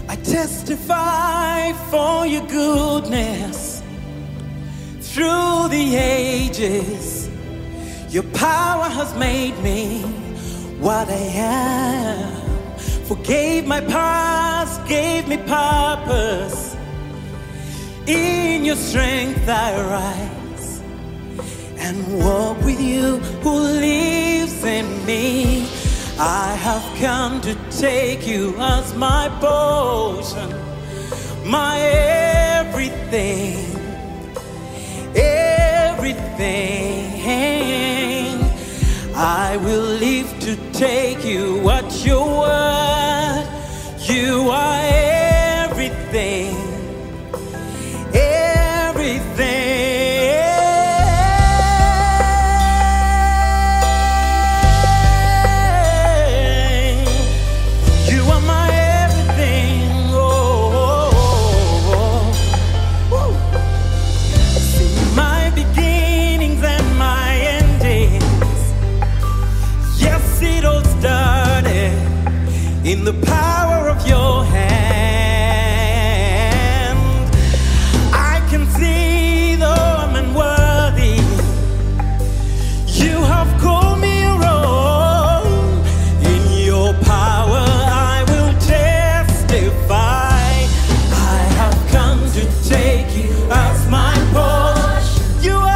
I testify for your goodness through the ages. Your power has made me what I am. Forgave my past, gave me purpose. In your strength I rise and walk with you who lives in me. I have come to take you as my portion, my everything, everything. I will live to take you at your word. You are everything, everything. In the power of your hand, I can see though I'm unworthy, you have called me your own. In your power I will testify. I have come to take you as my portion. You are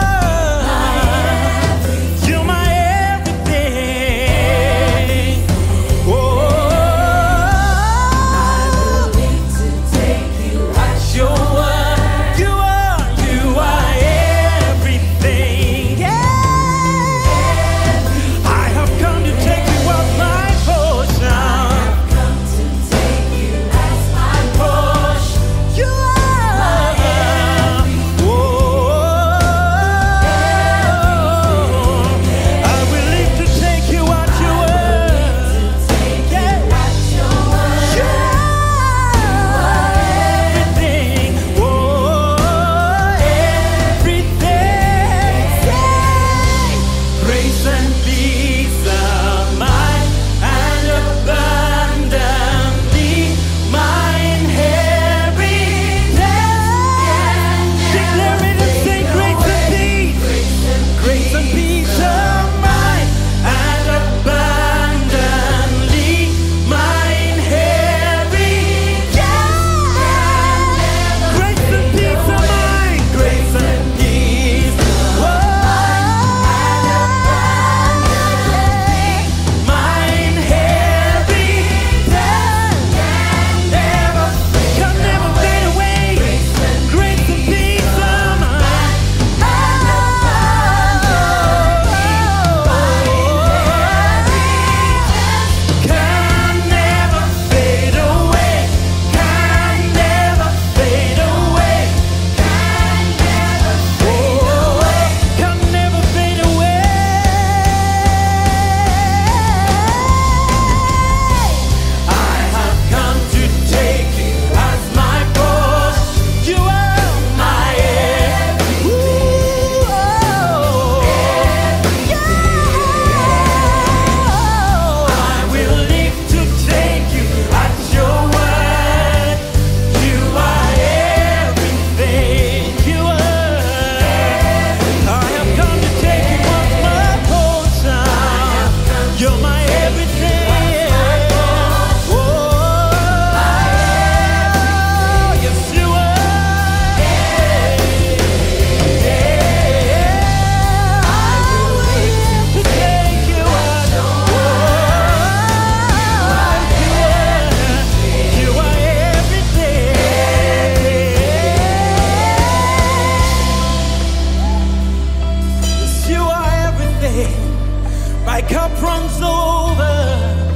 my cup runs over.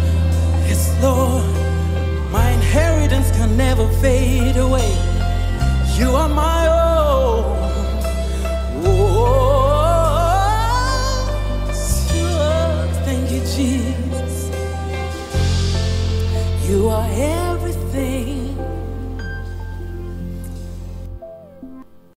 Yes, Lord, my inheritance can never fade away. You are my